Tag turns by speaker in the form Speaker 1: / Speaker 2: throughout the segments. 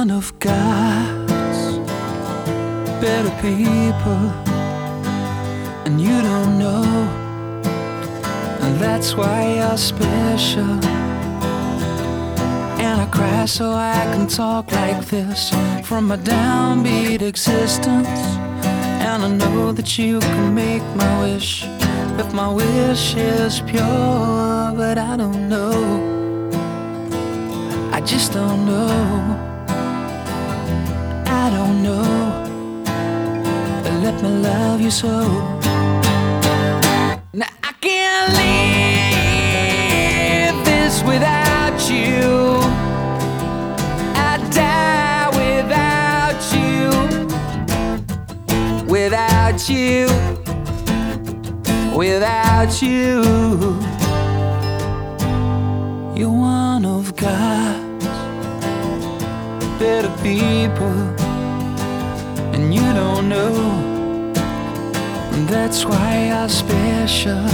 Speaker 1: one of God's better people, and you don't know, and that's why you're special. And I cry so I can talk like this from my downbeat existence. And I know that you can make my wish if my wish is pure, but I don't know, I just don't know, I don't know. Let me love you so. Now I can't live this without you. I die without you. Without you. Without you. You're one of God's better people, and you don't know, and that's why you're special.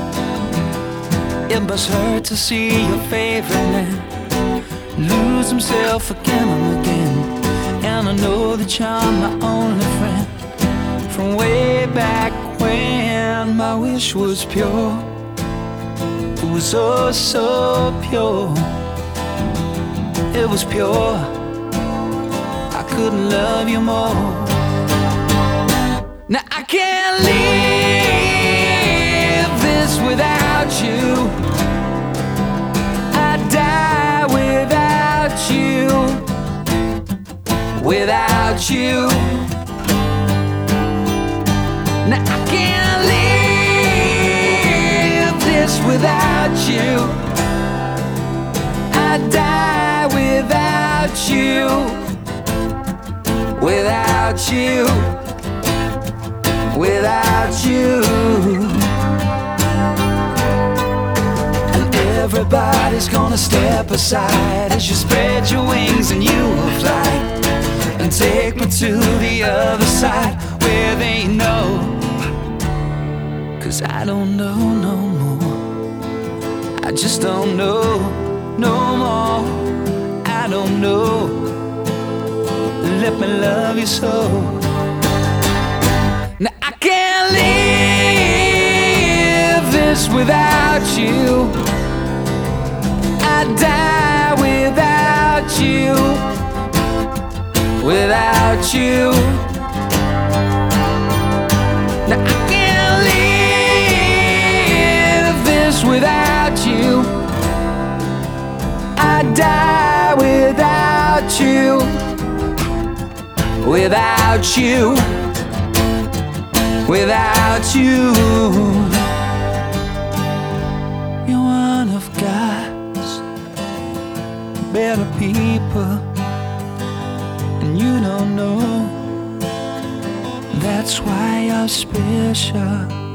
Speaker 1: It must hurt to see your favorite man lose himself again and again. And I know that you're my only friend from way back when my wish was pure. It was oh so pure. It was pure. I couldn't love you more. Now I can't live this without you. I die without you. Without you. Now I can't live this without you. I die without you. Without you. Without you. And everybody's gonna step aside as you spread your wings and you will fly and take me to the other side where they know. 'Cause I don't know no more. I just don't know no more. I don't know. Let me love you so. Now I can't live this without you. I die without you. Without you. Now I can't live this without you. I die without you. Without you. Without you. You're one of God's better people, and you don't know, that's why you're special.